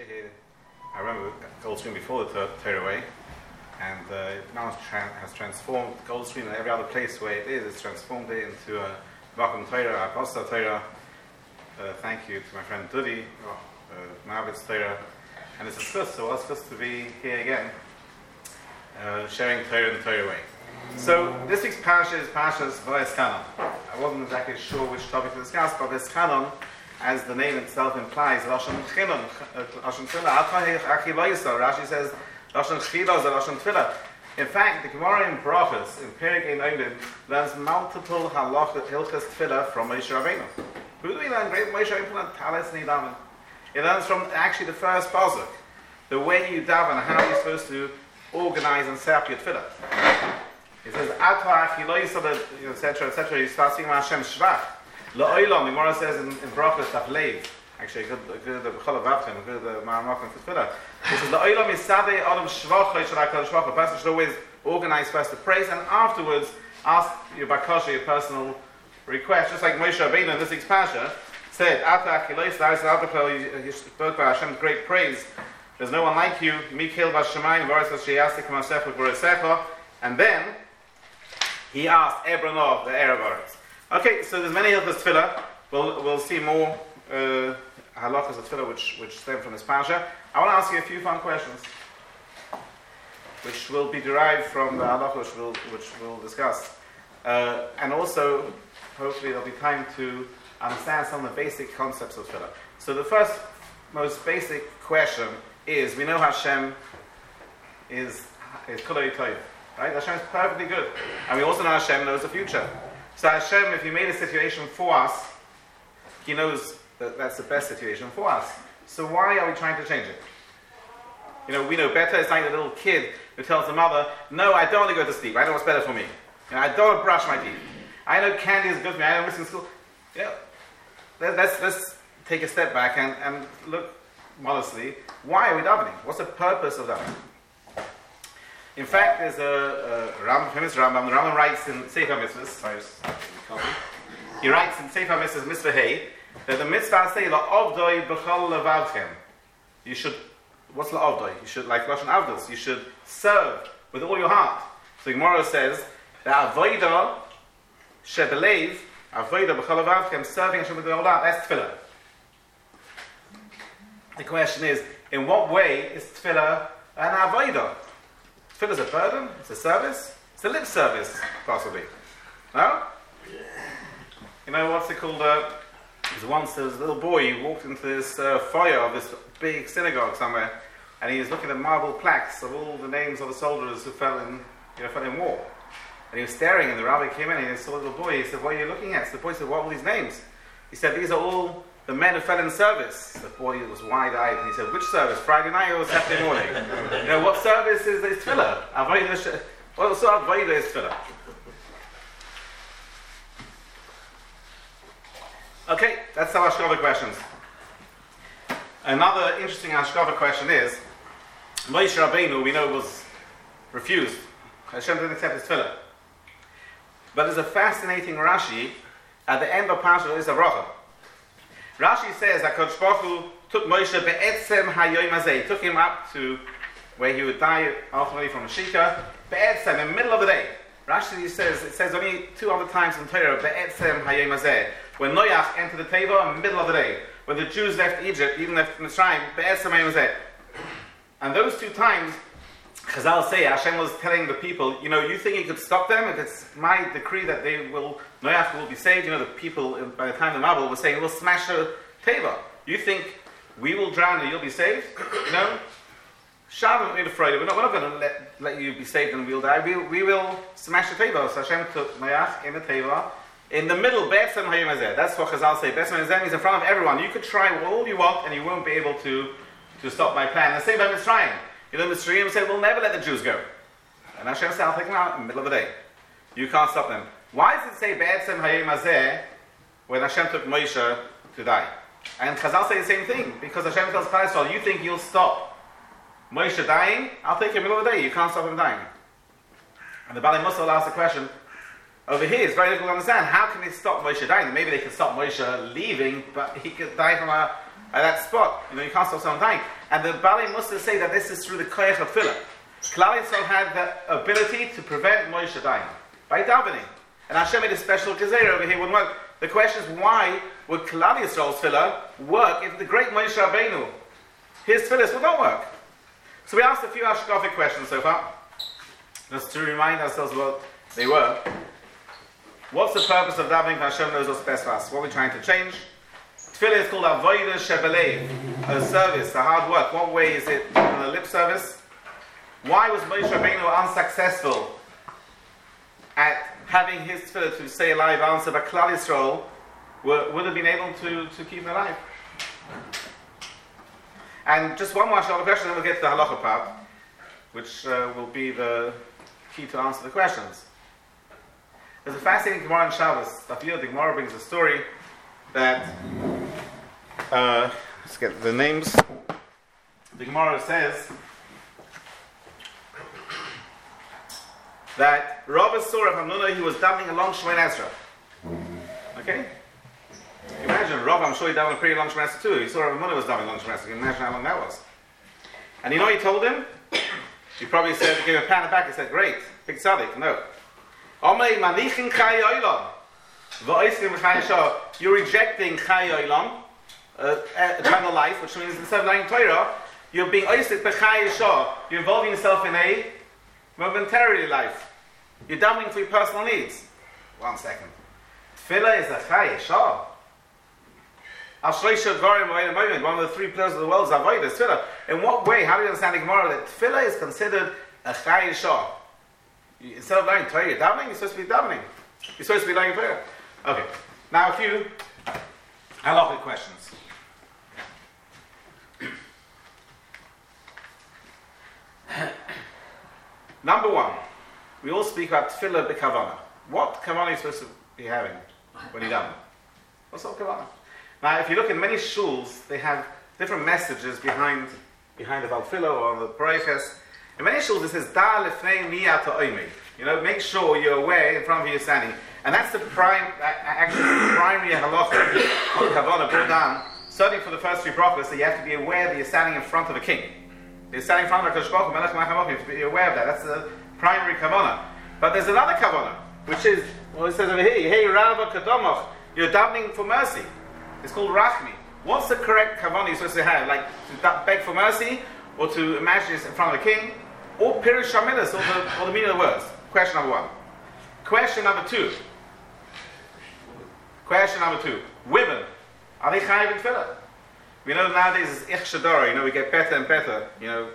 here, I remember Goldstream before the Torah, and now has transformed Goldstream and every other place where it is. It's transformed it into a Vakum Torah, a Posta Torah. Thank you to my friend Dudi, Mavitz Torah, and it's a schus, so it's good to be here again, sharing Torah in the Torah way. So this week's parasha is Parashas Vayeschanan. I wasn't exactly sure which topic to discuss, but Vayeschanan, as the name itself implies, Lashon Chinon, Lashon Tefillah. Rashi says Lashon Chila is a Lashon Tefillah. In fact, the Gemara in Brachos, in Perek Ein Olim, learns multiple halachot hilchos Tefillah from Moshe Rabbeinu. Who do we learn? Great Moshe Rabbeinu, Talis Nidamen. It learns from actually the first pasuk, the way you daven, how you're supposed to organize and set up your Tefillah. It says, Atah Achiloi, etc., etc. You start singing Hashem Shvach. La'olam, the Gemara says in Brachos Taflev. Actually, a good B'chol Avavtim, a good Ma'amakim for Tefillah. It says, La'olam Yisadei Adam Shvach, a person should always organize first to praise, and afterwards ask your bakasha, your personal request. Just like Moshe Rabbeinu in this week's parasha said, Atah Achiloi, you spoke by Hashem's great praise. There's no one like you. Mikil Vashemayim, Varis Vashiyastik Masecha V'Rosecha. And then he asked Ebronov, the Erev. Okay, so there's many hilchos tefillah. We'll see more halachos of tefillah which stem from this parasha. I want to ask you a few fun questions, which will be derived from the halachos which we'll discuss, and also hopefully there'll be time to understand some of the basic concepts of tefillah. So the first, most basic question is: we know Hashem is Kulei Tov. Right? Hashem is perfectly good. And we also know Hashem knows the future. So Hashem, if He made a situation for us, He knows that that's the best situation for us. So why are we trying to change it? You know, we know better. It's like a little kid who tells the mother, no, I don't want to go to sleep. I know what's better for me. You know, I don't want to brush my teeth. I know candy is good for me. I don't miss in school. You know, let's take a step back and look modestly. Why are we davening? What's the purpose of davening? In fact, there's a famous Rambam. The Rambam writes in Sefer Mitzvahs. He writes in Sefer Mitzvahs, Mitzvah Hey, that the mitzvah say la'avdoi b'chol levavchem. You should. What's la'avdoi? You should, like Lashon Avdos, you should serve with all your heart. So Gemara says that avodah shebelev, avodah b'chol levavchem, serving Hashem with all heart. That's tefillah. The question is, in what way is tefillah an avodah? Tefillah is a burden, it's a service, it's a lip service, possibly. No? You know, what's it called? Once there was a little boy who walked into this foyer of this big synagogue somewhere, and he was looking at marble plaques of all the names of the soldiers who fell in war. And he was staring, and the rabbi came in and he saw the little boy. He said, what are you looking at? So the boy said, what are all these names? He said, these are all the men who fell in service. The boy was wide-eyed, and he said, which service? Friday night or Saturday morning? You know, what service is tefillah? What sort of avodah is tefillah? Okay, that's our Ashkava questions. Another interesting Ashkava question is, Moshe Rabbeinu, we know, was refused. Hashem didn't accept his tefillah. But there's a fascinating Rashi at the end of Parashat is a bracha. Rashi says that HaKadosh Baruch Hu took Moshe be'etzem hayom hazeh. He took him up to where he would die ultimately from a shika. Be'etzem, in the middle of the day. Rashi says, it says only two other times in Torah, be'etzem hayom hazeh. When Noach entered the Teva, in the middle of the day. When the Jews left Egypt, even left Mitzrayim, be'etzem hayom hazeh. And those two times, Chazal say, Hashem was telling the people, you know, you think you could stop them? If it's my decree that Noach will be saved, you know, the people, by the time the Mabul was saying, we'll smash the Teva. You think we will drown and you'll be saved? You know? Shalom, we're afraid. We're not going to let you be saved and we'll die. We will smash the Teva. So Hashem took Noach in the Teva, in the middle, Be'etzem hayom hazeh. That's what Chazal say. Be'etzem hayom hazeh means in front of everyone. You could try all you want and you won't be able to stop my plan. And the same by Mitzrayim. You know, Mitzrayim said, we'll never let the Jews go. And Hashem said, I'll take them out in the middle of the day. You can't stop them. Why does it say, Be'etzem hayom hazeh, when Hashem took Moshe to die? And Chazal say the same thing, because Hashem tells Klal Yisrael, you think you'll stop Moshe dying? I'll take him in the middle of the day. You can't stop him dying. And the Bali Mussar asks the question, over here, it's very difficult to understand. How can they stop Moshe dying? Maybe they can stop Moshe leaving, but he could die from at that spot. You can't stop someone dying. And the Balei Mussar say that this is through the koyach of tefillah. Klal Yisrael had the ability to prevent Moshe dying by davening. And Hashem made a special gezerah over here wouldn't work. The question is, why would Klal Yisrael's tefillah work if the great Moshe Rabbeinu, his tefillahs would not work? So we asked a few hashkafic questions so far, just to remind ourselves what they were. What's the purpose of davening? Hashem knows what's best for us. What are we trying to change? Tefillah is called avodah shebelev, a service, a hard work. What way is it a lip service? Why was Moshe Rabbeinu unsuccessful at having his tefillah to stay alive answer, but Klal Yisrael would have been able to keep him alive? And just one more question, then we'll get to the halacha part, which will be the key to answer the questions. There's a fascinating Gemara in Shabbos. The Gemara brings a story that, let's get the names. The Gemara says that Rabbi saw Rav Hamnuna, he was davening along Shemoneh Esrei. Okay? Imagine, Rav, I'm sure he davened a pretty long Shemoneh Esrei too. He saw Rav Hamnuna was davening along Shemoneh Esrei. You can imagine how long that was. And he told him? He probably said, gave a pat on the back, he said, great, big tzaddik. No. You're rejecting Chai Olam, eternal life, which means instead of learning Torah, you're being oisik b'Chai Yishah. You're involving yourself in a momentary life. You're davening for your personal needs. 1 second. Tefillah is a Chai Yishah. One of the 3 pillars of the world is avodah, tefillah. In what way? How do you understand the Gemara that tefillah is considered a Chai Yishah? Instead of learning Torah, you're davening. You're supposed to be davening. You're supposed to be learning Torah. Okay. Now a few halachic questions. Number 1, we all speak about tefillah b'kavana. What kavana are you supposed to be having when you're davening? What's up kavana? Now, if you look in many shuls, they have different messages behind the tefillah or the brayches. In many shuls, it says "Da lefnei miyat ha'oimid." Make sure you're aware in front of you you're standing, and that's the primary halacha of kavana brought down. Certainly for the first 3 brachos, that you have to be aware that you're standing in front of a king. You're standing in front of a Kodesh Baruch Hu, Melech HaMelachim. You have to be aware of that. That's the primary kavana. But there's another kavana, which is it says over here, "Hey Rava Kadomach," you're davening for mercy. It's called Rachmi. What's the correct kavana you're supposed to have? Like to beg for mercy, or to imagine it's in front of a king, or Pirush Hamilas, or the meaning of the words? Question number 1. Question number 2. Women, are they chayiv in tefillah? We know nowadays it's ich shadara, we get better and better,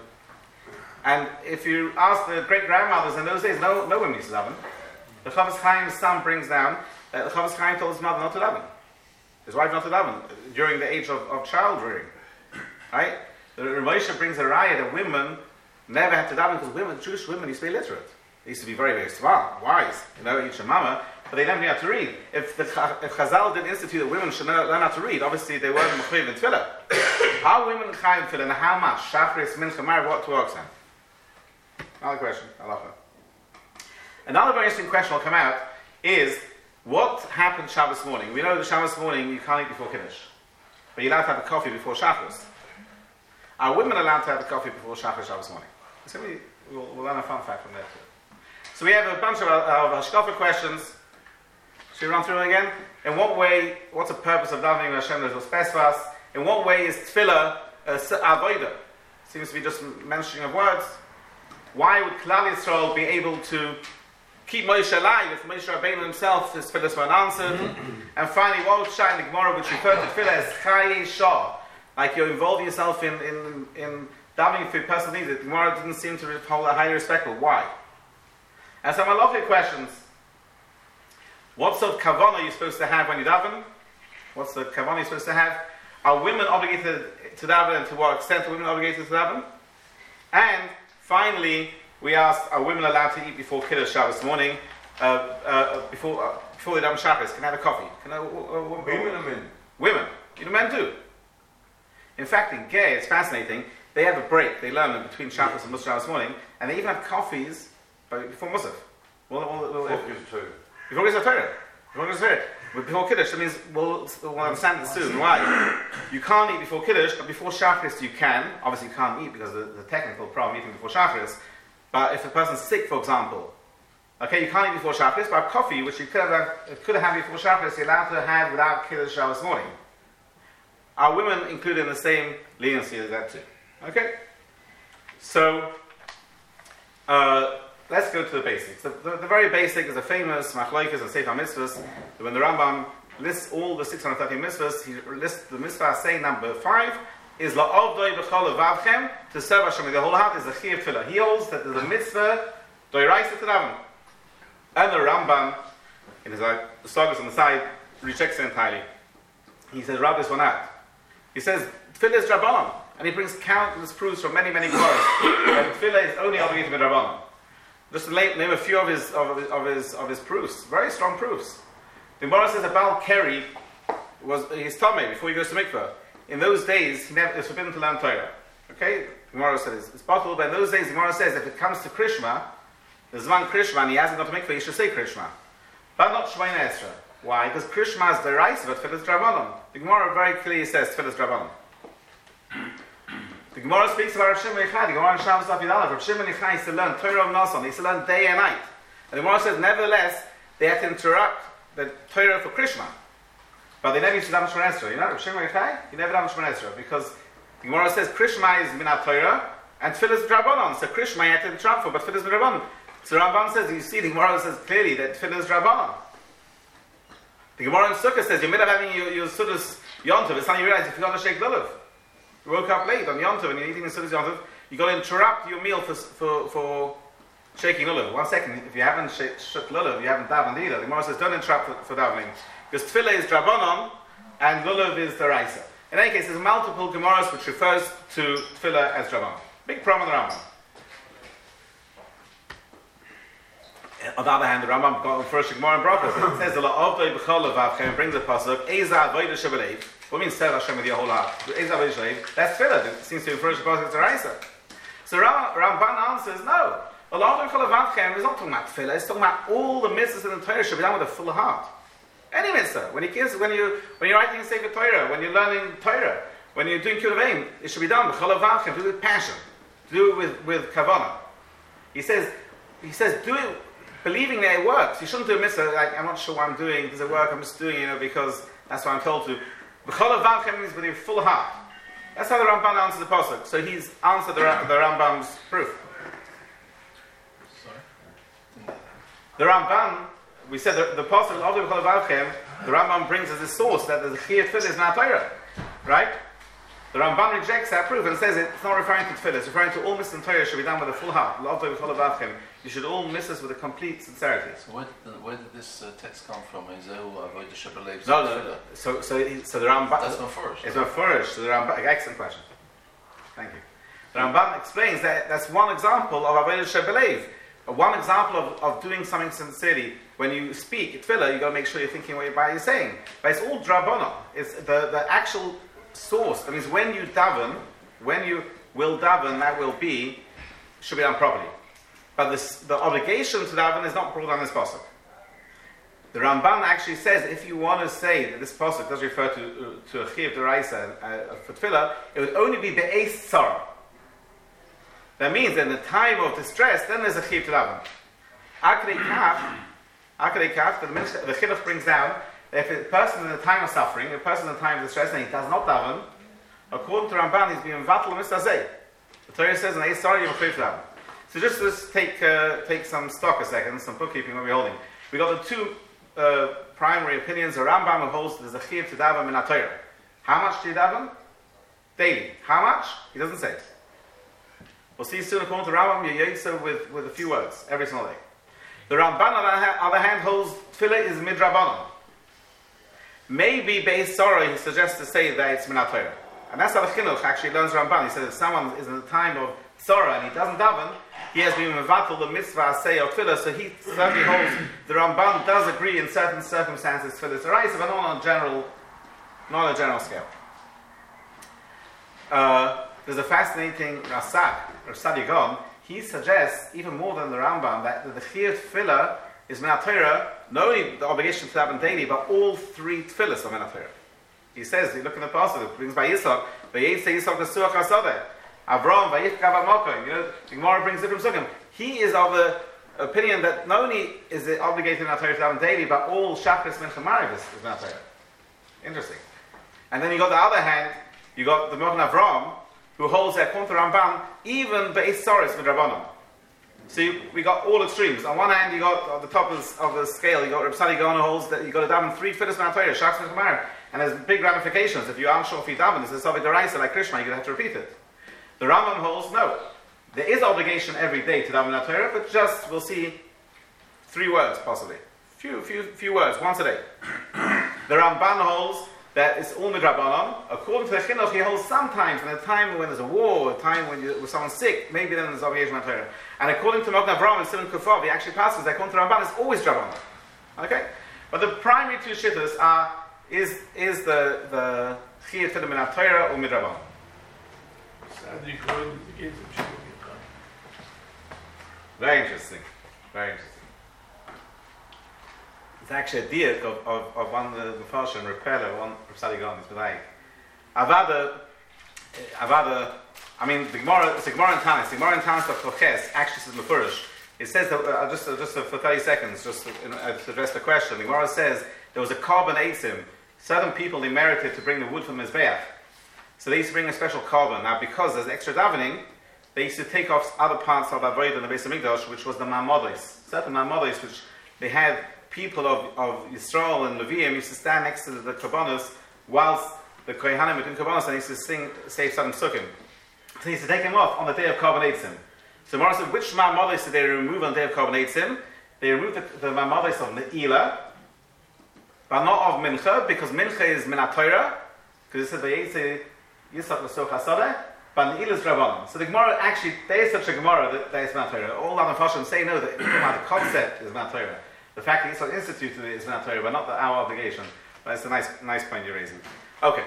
And if you ask the great grandmothers in those days, no women used to daven. The Chavis Chaim's son brings down that the Chavis Chaim told his mother not to daven. His wife not to daven during the age of child rearing. Right? The Moshe brings a raya that women never had to daven because Jewish women used to be illiterate. They used to be very, very smart, wise, each a mama, but they never knew how to read. If Chazal did institute that women should learn how to read, obviously they weren't mechuyev in tefillah. Are women chayiv in tefillah, and how much? Shachris, mincha, mariv, what to work then? Another question. Another very interesting question will come out is, what happened Shabbos morning? We know that Shabbos morning you can't eat before Kiddush, but you're allowed to have a coffee before Shacharis. Are women allowed to have a coffee before Shacharis Shabbos morning? So we'll learn a fun fact from there too. So we have a bunch of hashkafa questions. Should we run through them again? In what way, what's the purpose of davening Hashem knows what's best for us? In what way is tefillah avodah? Seems to be just mentioning of words. Why would Klal Yisrael be able to keep Moshe alive if Moshe Rabbeinu himself, his tefillahs weren't answered? And finally, what was shot in the Gemara which referred to tefillah as Chayei Shah? Like you're involving yourself in davening for your personal needs. The Gemara didn't seem to hold a highly respectful. Why? And some halachic questions. What sort of kavanah are you supposed to have when you daven? What's the kavanah you're supposed to have? Are women obligated to daven, and to what extent are women obligated to daven? And finally, we asked, are women allowed to eat before Kiddush Shabbos morning? Before they daven Shabbos? Can I have a coffee? Women or men? Women. Men do. In fact, in Gay, it's fascinating. They have a break. They learn between Shabbos and Musaf Shabbos morning, and they even have coffees before Musaf. Before Gizah Torah. But before Kiddush, that means we'll understand it soon. Why? You can't eat before Kiddush, but before Shacharis you can. Obviously you can't eat because of the technical problem eating before Shacharis. But if a person's sick, for example, okay, you can't eat before Shacharis, but coffee, which you could have had before Shacharis, you're allowed to have without Kiddush Shabbos morning. Are women included in the same leniency as that too? Okay? So, let's go to the basics. The very basic is the famous Machlokes and Sefer Mitzvahs. When the Rambam lists all the 630 mitzvahs, he lists the mitzvah saying number 5 is La'ovdoi b'chol levavchem, to serve Hashem with your whole heart, is the Chiyuv Tefillah. He holds that there's a mitzvah doiraisa to daven. And the Rambam, in his Sagas on the side, rejects it entirely. He says, rub this one out. He says, Tefillah is Rabbanon. And he brings countless proofs from many, many Gemaras that Tefillah is only obligated with Rabbanon. Just to name a few of his proofs, very strong proofs. The Gemara says that Baal Keri was his Tomei before he goes to mikveh. In those days, it was forbidden to learn Torah. Okay, the Gemara says it's possible, but in those days, the Gemara says if it comes to Krishma, the Zman Krishma, and he hasn't gone to mikveh, he should say Krishma, but not Shemona Esrei. Why? Because Krishma is the Raisa, but Tefillah is Drabanon. The Gemara very clearly says Tefillah is Drabanon. The Gemara speaks about Rav Shimon Yochai. The Gemara in Shabbos Daf Yud Aleph. Rav Shimon Yochai used to learn Torah of Nason. He used to learn day and night. And the Gemara says, nevertheless, they had to interrupt the Torah for Krishma. But they never used to daven Shemona Esrei. You know, Rav Shimon Yochai, he never daven Shemona Esrei because the Gemara says Krishma is Minat Torah and Tefillah is Drabanon. So Krishma you had to interrupt for, but Tefillah is Drabanon. So Ramban says, you see, the Gemara says clearly that Tefillah is Drabanon. The Gemara in Sukkah says, you're middle of having your Sudas Yontov, it's time you realize you forgot to shake lulav. You woke up late on Yontov and you're eating the Sudas Yontov, you've got to interrupt your meal for shaking lulav. 1 second, if you haven't shook lulav, you haven't davened either. The Gemara says, don't interrupt for davening. Because Tefillah is Drabanon and lulav is the Raisa. In any case, there's multiple Gemaras which refers to Tefillah as Drabanon. Big problem with the Rambam. On the other hand, the Rambam got first Gemara in Brachos. It says the La'ovdoi b'chol levavchem brings the pasuk Eza avodah shebelev. What means serve Hashem with your whole heart? Eza avodah shebelev. That's Tefillah. It seems to refer to the pasuk as Raisa. So Ramban answers no. The La'ovdoi b'chol levavchem is not talking about Tefillah. It's talking about all the mitzvahs in the Torah should be done with a full heart. Any mitzvah. When you're writing a Sefer Torah, when you're learning Torah, when you're doing Kiruv, it should be done b'chol levavchem. Do it with passion. Do it with kavanah. He says do it. Believing that it works. You shouldn't do a mitzvah like, I'm not sure what I'm doing, does it work, I'm just doing it, because that's what I'm told to. B'chol levavchem means with your full heart. That's how the Ramban answers the pasuk. So he's answered the Rambam's proof. Sorry? The Ramban, we said the pasuk of the b'chol levavchem, the Rambam brings as a source that the Chiyuv Tefillah is not Torah. Right? The Ramban rejects that proof and says it's not referring to Tefillah, it's referring to all mitzvahs in Torah should be done with a full heart. You should all miss us with a complete sincerity. So where did this text come from? Is it avodah shebelev? No. So the Ramban. That's not first. It's not first. So the Ramban. Excellent question. Thank you. The Ramban explains that that's one example of avodah shebelev. One example of doing something sincerely. When you speak Tefillah, you got to make sure you're thinking what you're saying. But it's all drabanon. It's the actual source. That means when you daven, when you will daven, that will be should be done properly. But the obligation to daven is not brought down this pasuk. The Ramban actually says if you want to say that this pasuk does refer to a chiyuv d'oraisa for tefillah, it would only be be'ez tzara. That means in the time of distress, then there's a chiyuv to daven. Akadei kaf, the chinuch brings down that if a person in the time of suffering, a person in the time of distress, and he does not daven, according to Ramban, he's being vatal mitzvah. The Torah says, "And sorry, you're free to daven." So just take some stock a second, some bookkeeping what we're holding. We got the two primary opinions. The Rambam holds there's a chiyuv to daven in Torah. How much do you daven? Daily. How much? He doesn't say. We'll see soon according to Rambam, you yotze with a few words every single day. The Ramban on the other hand holds tefillah is midrabanon. Maybe based sorrow he suggests to say that it's minat Torah. And that's how the chinuch actually learns Ramban. He says if someone is in the time of sorrow and he doesn't daven, he has been mevatel the mitzvah say of tefillah, so he certainly holds the Ramban does agree in certain circumstances tefillah is d'oraisa, but not on a general scale. There's a fascinating Rasak, or Sadi Gon. He suggests even more than the Rambam that the chiyuv tefillah is minat Torah not only the obligation to daven daily, but all 3 tefillas of Minat Torah. He says, you look in the passage, it brings by Yitzchak, Vayetze Yitzchak Nesuach HaSodeh, Avram, Vayifkav HaMokoim, the Gemara brings different sugim. He is of the opinion that not only is it obligated in Minat Torah to daven daily, but all Shachris Mincha Mariv is Minat Torah. Interesting. And then you got the other hand, you got the Mochen Avram, who holds that Kontra Ramban, even Be'ez Soros Midrabanan. So we got all extremes. On one hand, you got at the top of the scale, you got Reb Sadi Gaon holds that you got to daven 3 tefillas Minat Torah, Shachris Mincha Mariv, and there's big ramifications. If you're unsure if you daven, it's a Sovet Deraisa like Krishma, you're going to have to repeat it. The Rambam holds no. There is obligation every day to daven Minat Torah, but just we'll see 3 words possibly, few words once a day. The Ramban holds that it's all midrabanan. According to the Chinuch, he holds sometimes in a time when there's a war, a time when someone's sick, maybe then there's obligation Minat Torah. And according to Mogen Avram and Simon Kufav, he actually passes that according to Ramban is always drabanan. Okay, but the primary 2 shittas is the chiyuv to the Minat Torah or midrabanan. Very interesting. Very interesting. It's actually a diak of one of the Mefarshim, Repeller, one of Sadi Gaon, is like Avada, I mean, the Gemara, it's a Gemara in Tanis. The Gemara in Tanis of Koches actually says Mefurish. It says that, just for 30 seconds, just to address the question, the Gemara says there was a carbon eitzim. Certain people, they merited to bring the wood from Mizbeach. So they used to bring a special carbon. Now, because there's extra davening, they used to take off other parts of Avodah in the Beis HaMikdash, which was the Ma'amodos. Certain Ma'amodos, which they had people of Yisrael and Leviim used to stand next to the Kabbanos whilst the Kohanim between Kabbanos and they used to say some Sukkim. So they used to take them off on the day of Carbon Eitzim. So Mara said, which Ma'amodos did they remove on the day of Carbon Eitzim? They removed the Ma'amodos of Ne'ilah, but not of Mincha, because Mincha is Minat Torah, because it says, Vayetze Yitzchak Nesuach HaSodeh, but Ne'ilah is Rabbanon. So the Gemara, actually, there is such a Gemara that is Minat Torah. All other Mepharshim say no, that the concept is Minat Torah. The fact that Yitzchak instituted it is Minat Torah, but not our obligation. But it's a nice point you're raising. Okay.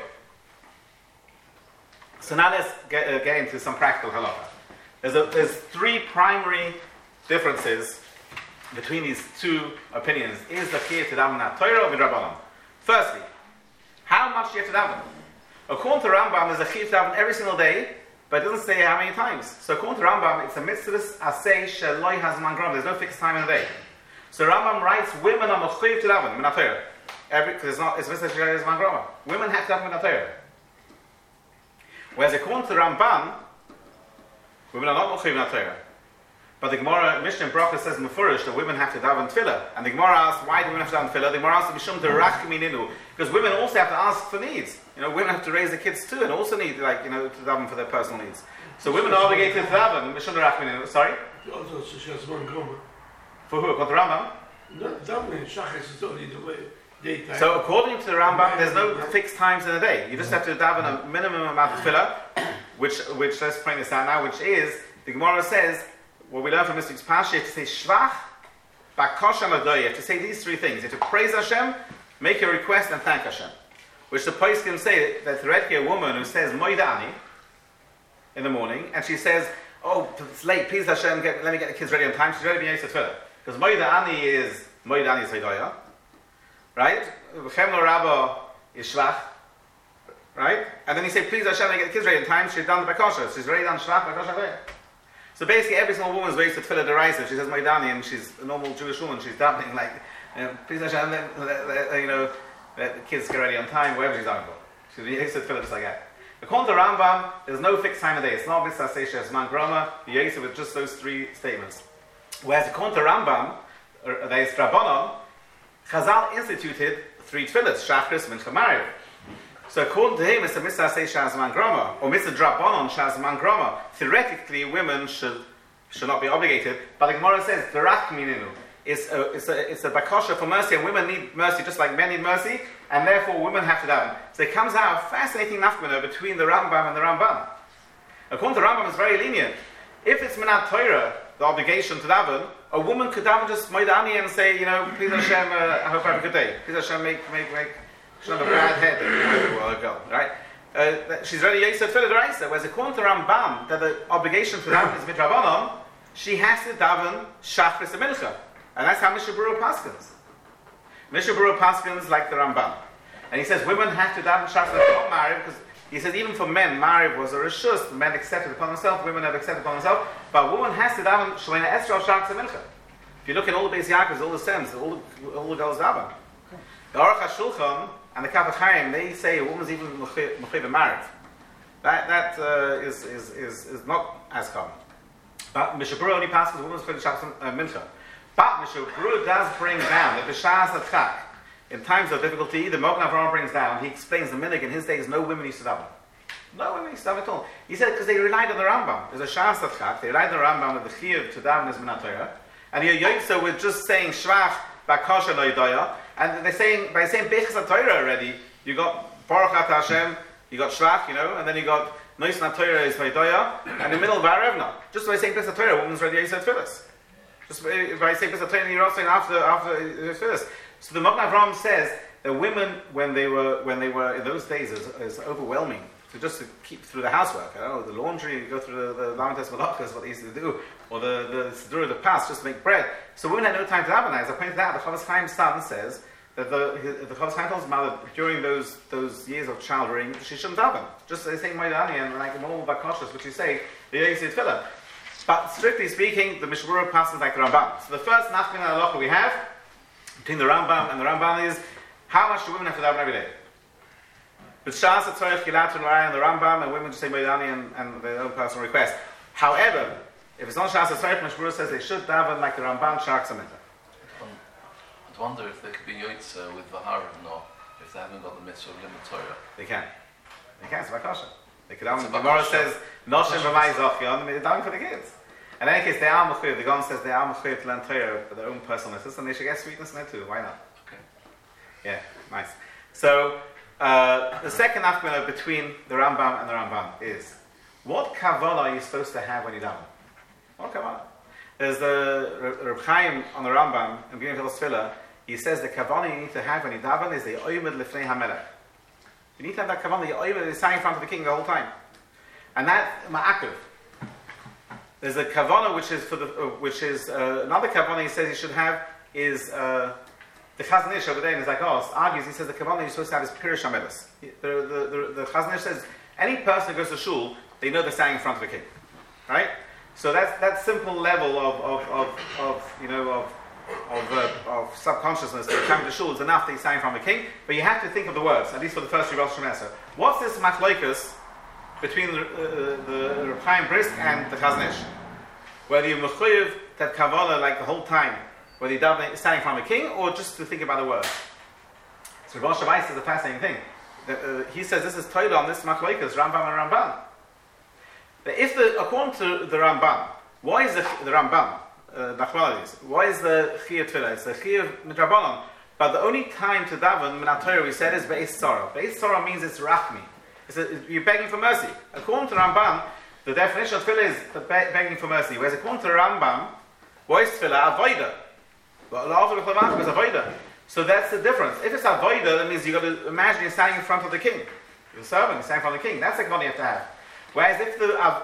So now let's get into some practical halacha. There's 3 primary differences between these 2 opinions. Is the chiyuv to daven Minat Torah or midrabanan? Firstly, how much do you have to daven? According to Rambam, there's a chiyuv to daven every single day, but it doesn't say how many times. So according to Rambam, it's a mitzvahs asay sheloi hazman grom. There's no fixed time in the day. So Rambam writes, women are mechuyev to daven Minat Torah. Because it's mitzvah sheloi hazman grom. Women have to daven Minat Torah. Whereas according to Ramban, women are not mechuyev Minat Torah. But the Gemara, Mishnah Bracha says Mefurish that women have to daven tefillah. And the Gemara asks, why do women have to daven tefillah? The Gemara asks, Mishum derach mininu. Because women also have to ask for needs. Women have to raise their kids too, and also need, to daven for their personal needs. So women are obligated to daven. Mishum derach mininu. Sorry? For who? According to Rambam? So according to the Rambam, there's no fixed times in a day. You just have to daven a minimum amount of tefillah, which let's point this out now, which is, the Gemara says, what we learn from this week's Parsha, you have to say Shvach, Bakosha Madoy. You have to say these 3 things. You have to praise Hashem, make a request, and thank Hashem. Which the Poskim can say that theoretically a woman who says Moida Ani in the morning, and she says, oh, it's late, please Hashem, let me get the kids ready on time, she's ready to be Yosef Tefillah. Because Moida Ani is Hidoya, right? Chemlo Rabba is Shvach, right? And then you say, please Hashem, let me get the kids ready on time, she's done the Bakosha, she's ready on Shvach, Bakosha Goya. So basically, every single woman is raised to tefillah deraisa. She says Maidani, and she's a normal Jewish woman. She's davening like, please Hashem, let the kids get ready on time, wherever she's davening for. She's raised to tefillah just like that. According to Rambam, there's no fixed time of day. It's not mitzvah seisha zman groma. You raised with just those 3 statements. Whereas according to Rambam, there is Rabbanon. Chazal instituted 3 tefillahs: Shachris, Mincha, Mariv. So according to him, it's a mitzvah say shazman groma, or mitzvah drabanon shazman groma. Theoretically, women should not be obligated, but the Gemara says derach mininu. It's a bakosha for mercy, and women need mercy just like men need mercy, and therefore women have to daven. So it comes out a fascinating nafkamina between the Rambam and the Ramban. According to the Rambam, it's very lenient. If it's Minat Torah, the obligation to daven, a woman could daven just moidani and say, please Hashem, I hope I have a good day. Please Hashem, make. She doesn't have a bad head, girl, right? She's ready Yosef Tefillah D'Oraisa. Whereas according to Rambam, that the obligation to daven is midrabanan, she has to daven Shachris and Mincha, and that's how Mishnah Berurah paskins. Mishnah Berurah paskins like the Ramban. And he says women have to daven Shachar not married, because he says even for men, married was a reshus, men accepted upon themselves, women have accepted upon themselves, but a woman has to daven Shalena Esra Shachar Mincha. If you look at all the Beis Yaakov, all the Sems, all the girls daven. The Aruch HaShulchan and the Kaf HaChaim, they say a woman's even mechuyev married. That is not as common. But Mishnah Berurah only passes a woman's mechuyev Shachar Mincha. But Mishnah Berurah does bring down that B'shas Atchak, in times of difficulty, the Mogen Avraham brings down, he explains the minhag in his days, no women used to daven. No women used to daven at all. He said because they relied on the Rambam. There's a Shas Atchak, they relied on the Rambam that the Chiyuv to daven is Minat Torah. And Yoytza with just saying Shvach Bakasha Lo Yidaya, and they're saying, by saying Bechas Torah already, you got Baruch Atah Hashem, you got Shvach, and then you got Nois Torah is Vaidaya, and in the middle of Arevna. Just by saying Bechas Torah, a woman's ready to Tfilis. Just by saying Bechas Torah, you're also saying after Tfilis. So the Mogen Avraham says that women, when they were in those days, is overwhelming to keep through the housework. The laundry, you go through the Lamentas Malachas, what they used to do, or the Siddur of the past, just to make bread. So women had no time to daven. As I pointed out, the Chofetz Chaim's son says that the Chofetz Chaim tells his mother during those years of childbearing, she shouldn't daven. Just they say Moedani and like normal Bakashas, which you say the Yosei Tefillah. But strictly speaking, the Mishnah Berurah passes like the Ramban. So the first Nafkin Halacha we have between the Rambam and the Ramban is how much do women have to daven every day? But Shas Atzorech Gilat and the Rambam, and women just say Moedani and their own personal request. However, if it's not Shas Atzorech, Mishnah Berurah says they should daven like the Ramban Shark Samita. I wonder if there could be Yoitza with Vaharim, no, if they haven't got the mitzvah of Limud Torah. They can. It's Bakasha. They could daven. The Gemara says Noshim V'mai Zochion, they're davening for the kids. In any case, they are mechuyev. The Gaon says they are mechuyev to learn Torah for their own personal mitzvahs, and they should get sweetness in it too. Why not? Okay. Yeah, nice. So the second afternoon between the Rambam and the Ramban is what kavanah are you supposed to have when you daven? What kavanah? There's the Reb Chaim on the Rambam in beginning of the Tefillah. He says the kavanah you need to have when you daven is the oimed lifnei hamelech. You need to have that kavanah. You oimed is standing in front of the king the whole time, and that ma'akev. There's a kavanah which is another kavanah he says you should have is the Chazon Ish over there in his argues. He says the kavanah you're supposed to have is Pirush Hamedas. The Chazon Ish says any person who goes to shul, they know they're standing in front of the king, right? So that simple level of subconsciousness that coming to shul is enough that he's standing in front of the king. But you have to think of the words, at least for the first three Rosh Hashanah. What's this machlokas between the Reb Chaim Brisk and the Chazon Ish? Whether you're mechuyev that kavanah like the whole time, whether you're standing in front of a king, or just to think about the words. So Rosh Hashanah says a fascinating thing. He says this is Torah on this machlokas, Rambam and Ramban. That according to the Ramban, why is the Rambam, why is the Chiyuv Tefillah? It's the Chiyuv Midrabanan. But the only time to daven, Minat Torah, we said, is Be'ez Tzara. Be'ez Tzara means it's Rachmi. You're begging for mercy. According to Ramban, the definition of tefillah is begging for mercy. Whereas according to the Rambam, what is tefillah? Avoida. So that's the difference. If it's avoida, that means you've got to imagine you're standing in front of the king. You're a servant, you're standing in front of the king. That's the one you have to have. Whereas if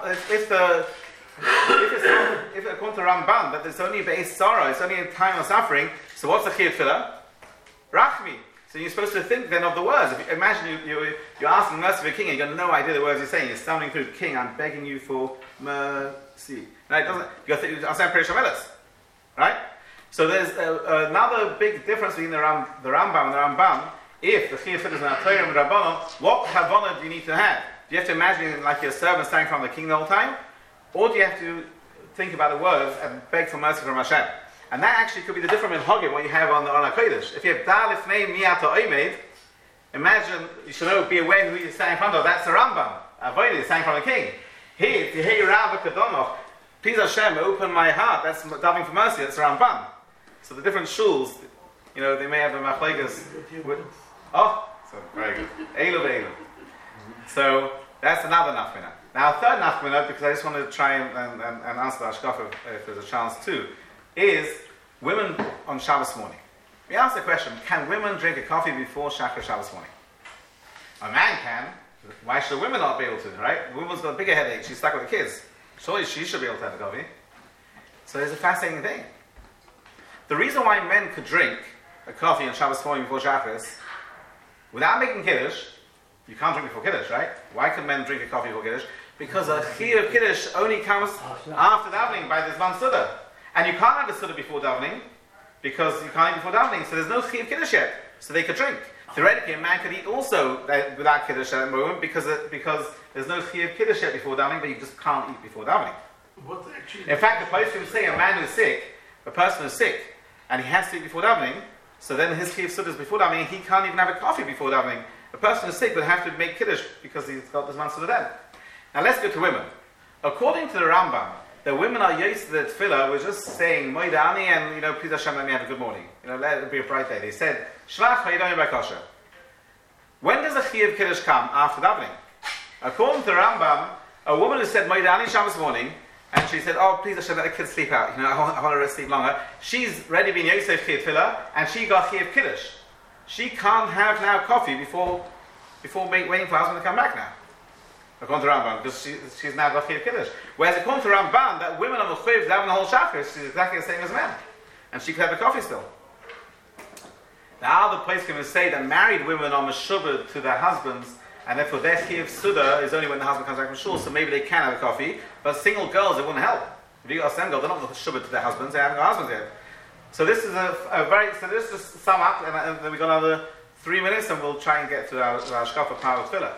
according to Ramban, that it's only be'ez tzara, it's only a time of suffering, so what's the chiyuv tefillah? Rachmi. So you're supposed to think then of the words. If you imagine you're asking mercy for the king and you've got no idea the words you're saying. You're stumbling through the king, I'm begging you for mercy. Right? You got to think, I'm saying Perish Hamelas. Right? So there's another big difference between the Rambam and the Ramban. If the Chiyuv Tefillah is an Torah and Rabbanon, what kavanah do you need to have? Do you have to imagine like your servant standing in front of the king the whole time? Or do you have to think about the words and beg for mercy from Hashem? And that actually could be the difference in Hagim, what you have on HaKodesh. If you have Da Lifnei Miyata Oimed, imagine, you should know, be aware who you're standing in front of. That's the Rambam. Avoid it, standing in front of the king. Here, if you hear Rav Kadonoch, please Hashem, open my heart. That's davening for mercy. That's the Rambam. So the different shuls, they may have the machlegas. So very good. Eilu. So that's another nafmina. Now, a third nafmina, because I just want to try and answer the Ashkaf if there's a chance too, is women on Shabbos morning. We ask the question, can women drink a coffee before Shachar Shabbos morning? A man can. Why should women not be able to, right? The woman's got a bigger headache, she's stuck with the kids. Surely she should be able to have a coffee. So there's a fascinating thing. The reason why men could drink a coffee on Shabbos morning before Shacharis, without making Kiddush, you can't drink before Kiddush, right? Why can men drink a coffee before Kiddush? Because a Chiyuv of Kiddush only comes after davening by this one Suda. And you can't have a Suda before davening, because you can't eat before davening, so there's no Chiyuv of Kiddush yet, so they could drink. Theoretically, a man could eat also without Kiddush at that moment, because there's no Chiyuv of Kiddush yet before davening, but you just can't eat before davening. In fact, the Poskim say a man who's sick, a person who's sick, and he has to eat before davening, so then his Chiyuv Suda is before davening, he can't even have a coffee before davening. A person who's sick would have to make Kiddush because he's got this one Suda then. Now let's go to women. According to the Rambam, the women are used to the tefillah, we're just saying, Moidani, and, please Hashem, let me have a good morning. Let it be a bright day. They said, Shlach Haydayim Bakasha. When does the Chiyuv Kiddush come? After davening. According to the Rambam, a woman who said, Moidani Shabbos morning, and she said, oh, please Hashem, let the kids sleep out. I want to sleep longer. She's ready being Yosef Chiyuv Tefillah, and she got Chiyuv Kiddush. She can't have now coffee before waiting for her husband to come back now. According to Ramban, because she's now got Chiyuv Kiddush. Whereas according to Ramban, that women on the Chiyuv daven the whole Shacharis, she's exactly the same as men. And she could have the coffee still. Now the place can say that married women are meshubed to their husbands, and therefore their Chiyuv Suda is only when the husband comes back from shul, so maybe they can have a coffee. But single girls, it wouldn't help. If you got a single girl, they're not meshubed to their husbands, they haven't got husbands yet. So this is so this is just sum up, and then we've got another 3 minutes, and we'll try and get to our Shkafa Power Tefillah.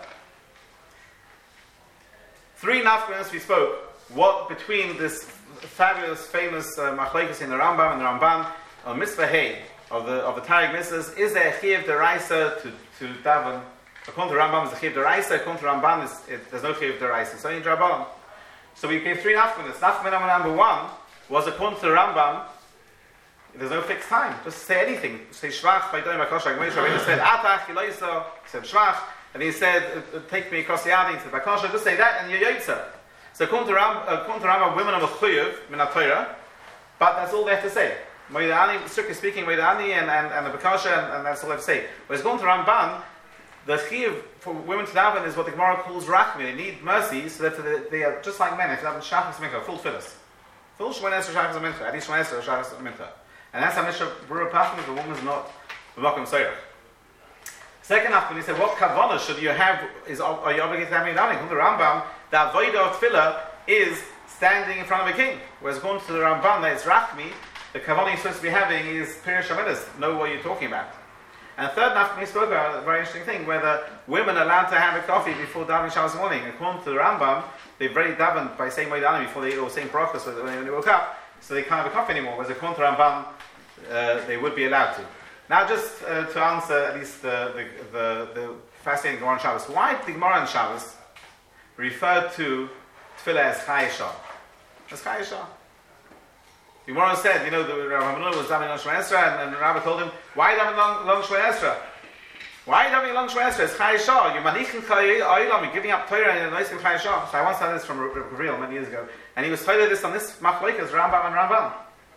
3 nafkanas we spoke. What between this fabulous, famous machlekes in the Rambam and the Ramban on Mitzvah Hay of the Taryag Mitzvahs, is there a Chiyuv Deraisa to daven? According to Rambam, it's a Chiyuv Deraisa. According to Ramban, there's no Chiyuv Deraisa. So in Drabanan. So we gave 3 nafkanas. Nafkana number 1 was according to the Rambam. There's no fixed time. Just say anything. Say Shvach, Vaydoim HaKosha. Rabbeinu said Atach, Yiloisa. Said Shvach, and he said, take me across the Yarden to the Bakosha. Just say that, and you're Yotza. So according to Rambam, women are Mechuyev min HaTorah, but that's all they have to say. Moedani, strictly speaking, Moedani and the Bakosha, and that's all they have to say. Whereas according to Ramban, the Chiyuv for women to daven is what the Gemara calls Rachmi. They need mercy, so that they are just like men. If they daven Shachas Mincha, full Tfilis. Full Shmones Shachas Mincha, at least Shmones Shachas Mincha. And that's how Mishnah Berurah Pashim, if a woman's not B'makom Seirach. Second after, he said, what kavanah should you have, are you obligated to have in davening? According to the Rambam, the avodah of tefillah is standing in front of a king. Whereas according to the Rambam, that it's rachmi, the kavanah you're supposed to be having is Pirish Amidas, know what you're talking about. And third after, he spoke about a very interesting thing, whether women are allowed to have a coffee before davening Shabbos morning. According to the Rambam, they've already davened by saying Moedani before they, or saying Barachos when they woke up, so they can't have a coffee anymore. Whereas according to Rambam, they would be allowed to. Now, just to answer at least the fascinating Gemara on Shabbos, why did the Gemara on Shabbos refer to Tefillah as Chayesha? As Chayesha. The Gemara said, the Rav Hamnuna was davening long Shemona Esrei, and the Rabbi told him, why davening long Shemona Esrei? Why davening long Shemona Esrei? It's Chayesha. You're manichin Chayelam. You're giving up Torah and you're noising Chayesha. So I once heard this from Gabriel many years ago, and he was told this on this machlokes Rambam and Ramban.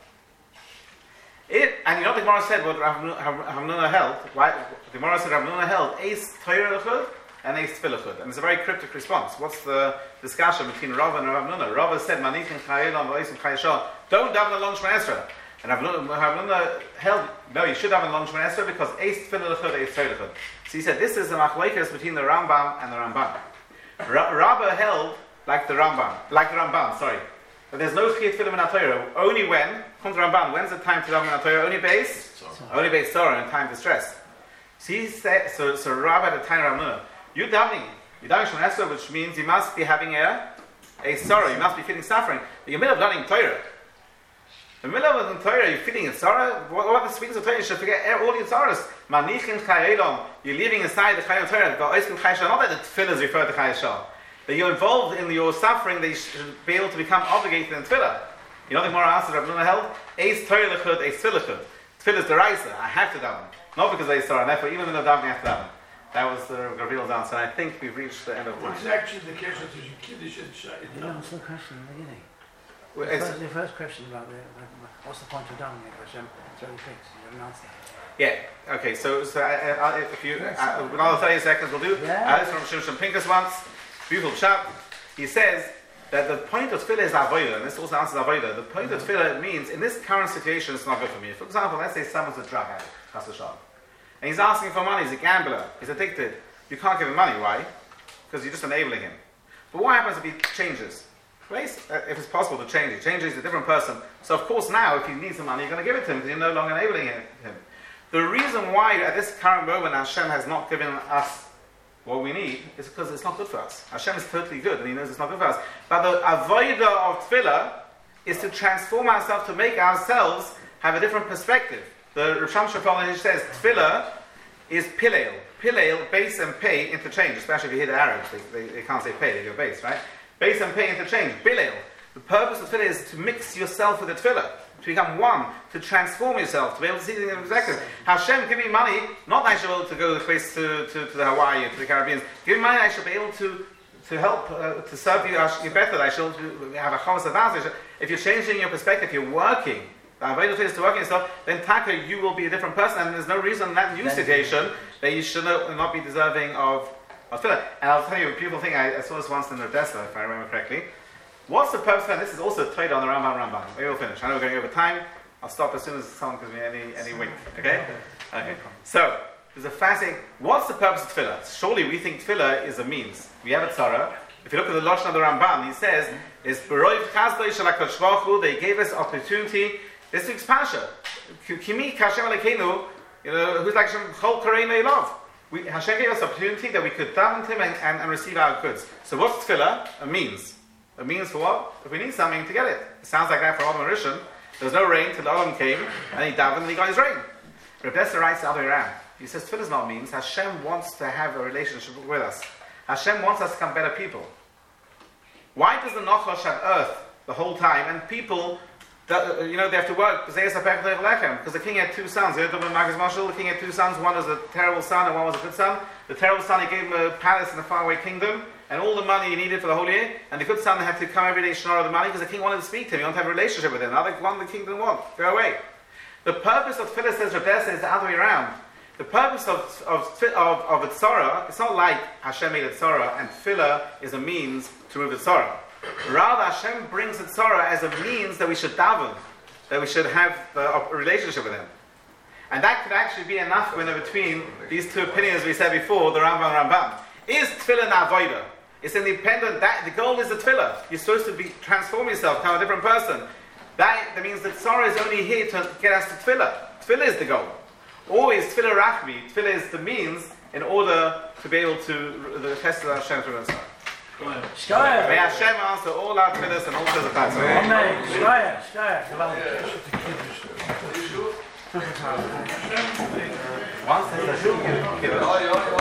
And the Gemara said what Rav Hamnuna held. Why? The Gemara said Rav Hamnuna held Eis Torah Lechud and Eis Tefillah Lechud. And it's a very cryptic response. What's the discussion between Rav and Rav Hamnuna? Rav said Manichin Chayelam V'Eis Chayesha. Don't daven along Shemona Esrei. And Rav Hamnuna held no, you should daven along Shemona Esrei because Eis Tefillah Lechud, Eis Torah Lechud. So he said this is the machlokes between the Rambam and the Ramban. Rav held like the Ramban. Sorry. But there's no Chiyuv Tefillah min HaTorah. Only when, come to Ramban, when's the time to daven min HaTorah? Only base sorrow and time distress. So he said, so Rabbi at the time of Ramnuna, you're davening Shemona Esrei, which means you must be having a sorrow, you must be feeling suffering. But you're in the middle of learning Torah. In the middle of the Torah, you're feeling a sorrow. What are the speakings of Torah? You should forget all your sorrows. Manichin Chayelam, you're leaving aside the Chayei of Torah. Not that the Tefillah is referred to Chayei. That you're involved in your suffering, they should be able to become obligated in Tefillah. The Gemara answered Rav Hamnuna held, Eis Torah Lechud, Eis Tefillah Lechud. Tefillah is deraisa, I have to daven. Not because I saw, and therefore even when I'm davening, I have to daven. That was Gabriel's answer, and I think we've reached the end of time. What's actually the case of Kiddush and Shai? You didn't answer the question in the beginning. The first question about what's the point of davening? It's very fixed, you haven't answered. Yeah, okay, so if you, another 30 seconds will do. This from Shimshon Pinkus once. Beautiful chap. He says that the point of tefillah is avodah, and this also answers avodah. The point of tefillah means, in this current situation, it's not good for me. For example, let's say someone's a drug addict, and he's asking for money, he's a gambler, he's addicted. You can't give him money, why? Because you're just enabling him. But what happens if he changes? If it's possible to change, he changes, he's a different person. So of course now, if he needs the money, you're going to give it to him, because you're no longer enabling him. The reason why at this current moment Hashem has not given us what we need is because it's not good for us. Hashem is totally good, and He knows it's not good for us. But the avodah of tefillah is to transform ourselves, to make ourselves have a different perspective. The Rav Shlomo Shapiro says tefillah is pilel. Pilel, base and pay interchange, especially if you hear the Arabs, they can't say pay, they go base, right? Base and pay interchange, bilel. The purpose of tefillah is to mix yourself with the tefillah, to become one, to transform yourself, to be able to see things in perspective. Hashem, give me money, not that I shall be able to go to the place to the Hawaii or to the Caribbean. Give me money, I shall be able to help, to serve you better, I shall have a chavos advantage. If you're changing your perspective, you're working. The avodah is to work yourself, then taka, you will be a different person, and there's no reason in that new situation that you should not be deserving of tefillah. And I'll tell you a beautiful thing, I saw this once in Odessa, if I remember correctly. What's the purpose of that? This is also a trade on the Rambam. Maybe we'll finish. I know we're going over time. I'll stop as soon as someone gives me any wink. Okay? Okay. So, there's a fascinating... What's the purpose of tefillah? Surely we think tefillah is a means. We have a tzara. If you look at the Lashon of the Rambam, he says, "Is b'roiv chazdoi shel HaKadosh Baruch Hu," they gave us opportunity. This week's Pasha. Kimi kashem alekeinu, who's like Hashem chol kareinu love. Hashem gave us opportunity that we could daven to Him and receive our goods. So what's tefillah? A means. A means for what? If we need something to get it. It sounds like that for Adam and Rishon. There was no rain till the Adam came, and he davened and he got his rain. Reb Dessa writes the other way around. He says tefillah is not means. Hashem wants to have a relationship with us. Hashem wants us to become better people. Why does the Nachash have earth the whole time, and people, they have to work because the king had two sons. The king had two sons. One was a terrible son and one was a good son. The terrible son, he gave him a palace in a faraway kingdom and all the money he needed for the whole year. And the good son had to come every day to the money because the king wanted to speak to him. He wanted to have a relationship with him. The other one the king didn't want. Go away. The purpose of tefillah, says Reb Dessa, is the other way around. The purpose of a tzara, it's not like Hashem made a tzara and tefillah is a means to remove the tzara. Rather, Hashem brings the tzara as a means that we should daven, that we should have a relationship with Him. And that could actually be enough in between these two opinions we said before, the Rambam and Rambam. Is tefillah an avodah? It's independent. The goal is the tefillah. You're supposed to transform yourself, become a different person. That means that tzara is only here to get us to tefillah. Tefillah is the goal. Or is tefillah rachmi? Tefillah is the means in order to be able to the test of Hashem through us. May Hashem answer all our tefillahs and all sorts of things. Amen. Sure. Once there's a